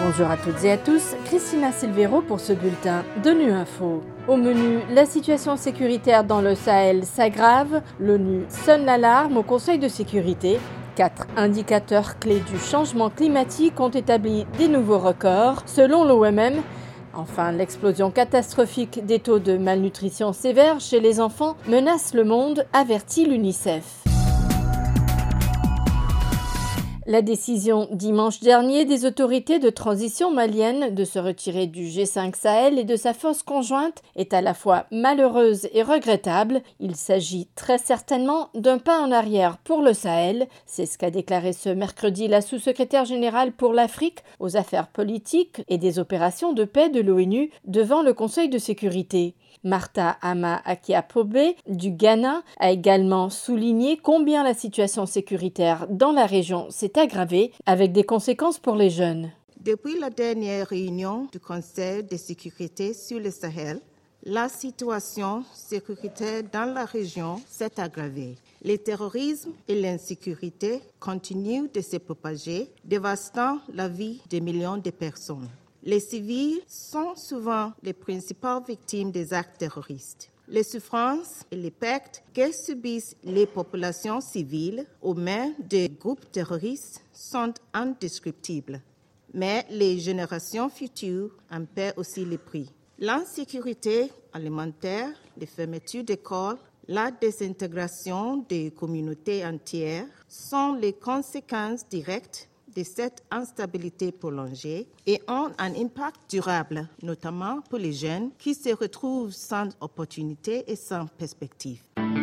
Bonjour à toutes et à tous, Christina Silvero pour ce bulletin de Nu Info. Au menu, la situation sécuritaire dans le Sahel s'aggrave, l'ONU sonne l'alarme au Conseil de sécurité. 4 indicateurs clés du changement climatique ont établi des nouveaux records, selon l'OMM. Enfin, l'explosion catastrophique des taux de malnutrition sévère chez les enfants menace le monde, avertit l'UNICEF. La décision dimanche dernier des autorités de transition malienne de se retirer du G5 Sahel et de sa force conjointe est à la fois malheureuse et regrettable. Il s'agit très certainement d'un pas en arrière pour le Sahel. C'est ce qu'a déclaré ce mercredi la sous-secrétaire générale pour l'Afrique, aux affaires politiques et des opérations de paix de l'ONU devant le Conseil de sécurité. Martha Ama Akiapobe du Ghana a également souligné combien la situation sécuritaire dans la région s'est aggravée avec des conséquences pour les jeunes. Depuis la dernière réunion du Conseil de sécurité sur le Sahel, la situation sécuritaire dans la région s'est aggravée. Le terrorisme et l'insécurité continuent de se propager, dévastant la vie de millions de personnes. Les civils sont souvent les principales victimes des actes terroristes. Les souffrances et les pertes que subissent les populations civiles aux mains des groupes terroristes sont indescriptibles. Mais les générations futures en paient aussi le prix. L'insécurité alimentaire, les fermetures d'écoles, la désintégration des communautés entières sont les conséquences directes de cette instabilité prolongée et ont un impact durable, notamment pour les jeunes qui se retrouvent sans opportunité et sans perspective.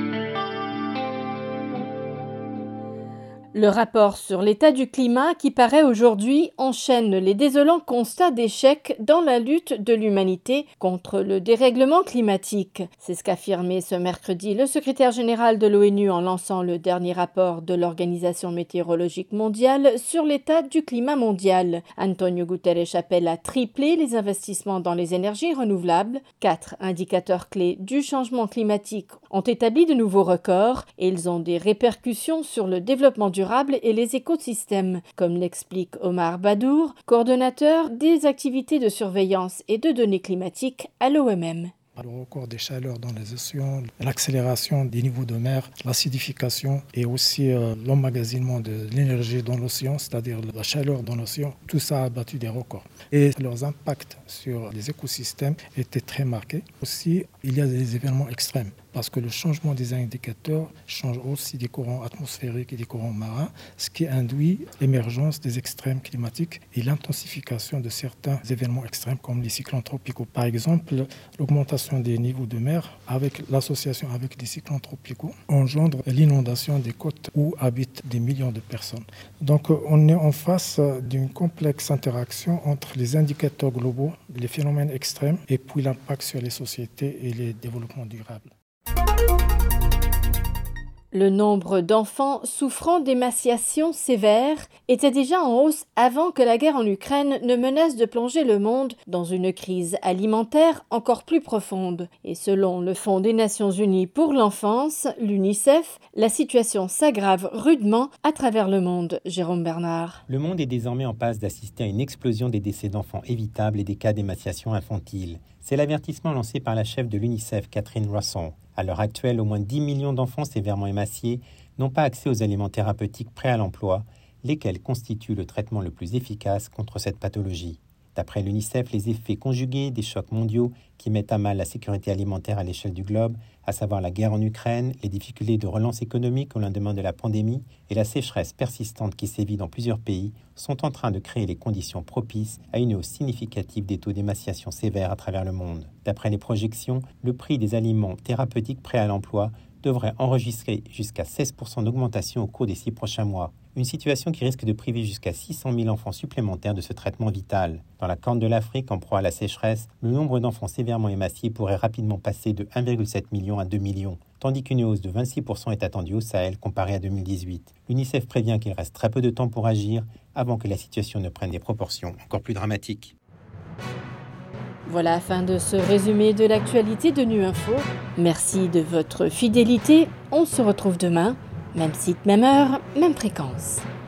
Le rapport sur l'état du climat qui paraît aujourd'hui enchaîne les désolants constats d'échec dans la lutte de l'humanité contre le dérèglement climatique. C'est ce qu'a affirmé ce mercredi le secrétaire général de l'ONU en lançant le dernier rapport de l'Organisation météorologique mondiale sur l'état du climat mondial. Antonio Guterres appelle à tripler les investissements dans les énergies renouvelables. 4 indicateurs clés du changement climatique ont établi de nouveaux records et ils ont des répercussions sur le développement durable et les écosystèmes, comme l'explique Omar Badour, coordonnateur des activités de surveillance et de données climatiques à l'OMM. Le record des chaleurs dans les océans, l'accélération des niveaux de mer, l'acidification et aussi l'emmagasinement de l'énergie dans l'océan, c'est-à-dire la chaleur dans l'océan, tout ça a battu des records. Et leurs impacts sur les écosystèmes étaient très marqués. Aussi, il y a des événements extrêmes parce que le changement des indicateurs change aussi des courants atmosphériques et des courants marins, ce qui induit l'émergence des extrêmes climatiques et l'intensification de certains événements extrêmes comme les cyclones tropicaux. Par exemple, l'augmentation des niveaux de mer avec l'association avec les cyclones tropicaux engendre l'inondation des côtes où habitent des millions de personnes. Donc on est en face d'une complexe interaction entre les indicateurs globaux, les phénomènes extrêmes et puis l'impact sur les sociétés et les développements durables. Le nombre d'enfants souffrant d'émaciation sévère était déjà en hausse avant que la guerre en Ukraine ne menace de plonger le monde dans une crise alimentaire encore plus profonde. Et selon le Fonds des Nations Unies pour l'enfance, l'UNICEF, la situation s'aggrave rudement à travers le monde. Jérôme Bernard. Le monde est désormais en passe d'assister à une explosion des décès d'enfants évitables et des cas d'émaciation infantile. C'est l'avertissement lancé par la chef de l'UNICEF, Catherine Russell. À l'heure actuelle, au moins 10 millions d'enfants sévèrement émaciés n'ont pas accès aux aliments thérapeutiques prêts à l'emploi, lesquels constituent le traitement le plus efficace contre cette pathologie. D'après l'UNICEF, les effets conjugués des chocs mondiaux qui mettent à mal la sécurité alimentaire à l'échelle du globe, à savoir la guerre en Ukraine, les difficultés de relance économique au lendemain de la pandémie et la sécheresse persistante qui sévit dans plusieurs pays, sont en train de créer les conditions propices à une hausse significative des taux d'émaciation sévère à travers le monde. D'après les projections, le prix des aliments thérapeutiques prêts à l'emploi devrait enregistrer jusqu'à 16% d'augmentation au cours des 6 prochains mois. Une situation qui risque de priver jusqu'à 600 000 enfants supplémentaires de ce traitement vital. Dans la Corne de l'Afrique, en proie à la sécheresse, le nombre d'enfants sévèrement émaciés pourrait rapidement passer de 1,7 million à 2 millions, tandis qu'une hausse de 26% est attendue au Sahel comparée à 2018. L'UNICEF prévient qu'il reste très peu de temps pour agir avant que la situation ne prenne des proportions encore plus dramatiques. Voilà la fin de ce résumé de l'actualité de Nu Info. Merci de votre fidélité. On se retrouve demain. Même site, même heure, même fréquence.